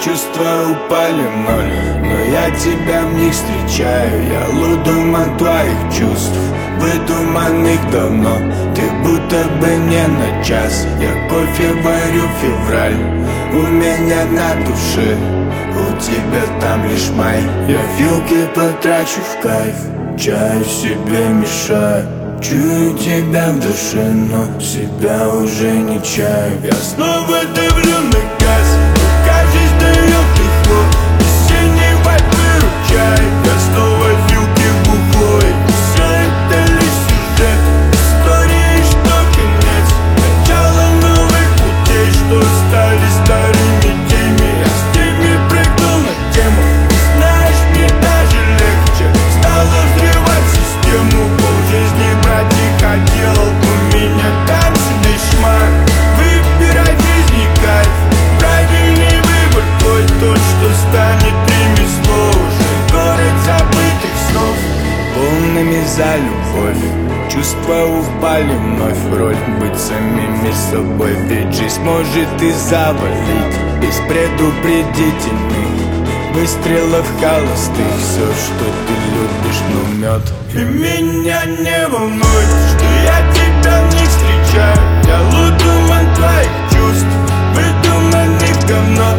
Чувства упали в ноль, но я тебя в них встречаю. Я лудуман твоих чувств, выдуманных давно. Ты будто бы не на час. Я кофе варю, февраль у меня на душе, у тебя там лишь май. Я филки потрачу в кайф, чаю себе мешаю. Чую тебя в душе, но себя уже не чаю. Я снова давлю на газ, каждый дает тепло. Весенний вайб выручай. Я снова филки бухой. Все это лишь сюжет истории, что конец. Начало новых путей, что стали старыми теми. Я с теми прыгнул на тему. Знаешь, мне даже легче стало взрывать систему. Полжизни брать не хотел, у меня там себе шмат. Выбирай в жизни кайф, правильный выбор твой, тот, что станет ремесло. Уже город забытых снов, полными за любовь. Чувства упали вновь в роль быть самими собой. Ведь жизнь может и завалить без предупредительных выстрелов холостых. Все, что ты любишь, ну мед. И меня не волнует, что я тебя не встречаю. Я лудуман твоих чувств, выдуманных говно.